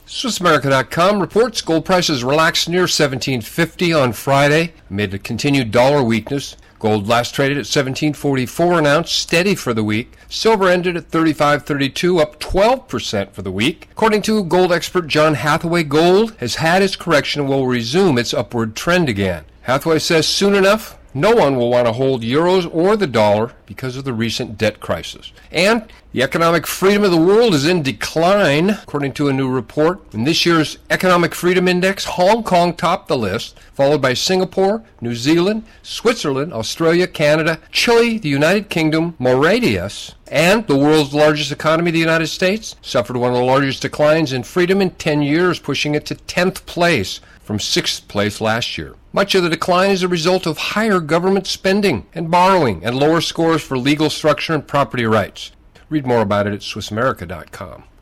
SwissAmerica.com reports gold prices relaxed near $1,750 on Friday amid a continued dollar weakness. Gold last traded at $1,744 an ounce, steady for the week. Silver ended at $35.32, up 12% for the week. According to gold expert John Hathaway, gold has had its correction and will resume its upward trend again. Hathaway says soon enough, no one will want to hold euros or the dollar because of the recent debt crisis. And the economic freedom of the world is in decline, according to a new report. In this year's Economic Freedom Index, Hong Kong topped the list, followed by Singapore, New Zealand, Switzerland, Australia, Canada, Chile, the United Kingdom, Mauritius, and the world's largest economy, the United States, suffered one of the largest declines in freedom in 10 years, pushing it to 10th place from 6th place last year. Much of the decline is a result of higher government spending and borrowing and lower scores for legal structure and property rights. Read more about it at SwissAmerica.com.